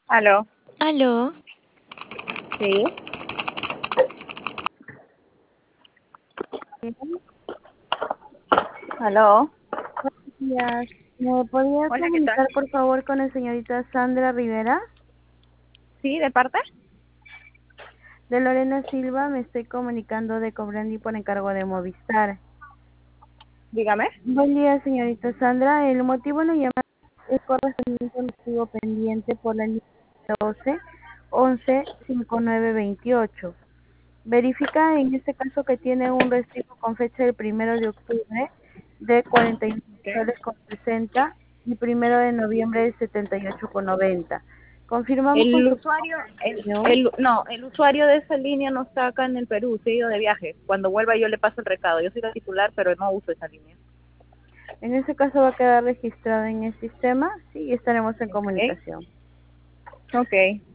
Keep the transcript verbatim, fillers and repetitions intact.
Aló, Aló, sí. Aló. Días. ¿Me podrías Hola, ¿qué tal? comunicar, por favor, con la señorita Sandra Rivera? Sí, ¿de parte? De Lorena Silva, me estoy comunicando de Cobrandi por encargo de Movistar. Dígame. Buen día, señorita Sandra. El motivo de la llamada es correspondiente al motivo pendiente por la línea doce once cincuenta y nueve veintiocho. Verifica en este caso que tiene un recibo con fecha del primero de octubre de cuarenta y nueve Okay. soles con sesenta y primero de noviembre de setenta y ocho con noventa. Confirmamos con El su usuario, el, confirmación. el, no, el usuario de esa línea no está acá en el Perú, se ha ido de viaje. Cuando vuelva yo le paso el recado. Yo soy la titular, pero no uso esa línea. En este caso va a quedar registrado en el sistema, sí, y estaremos en Okay. comunicación. Okay.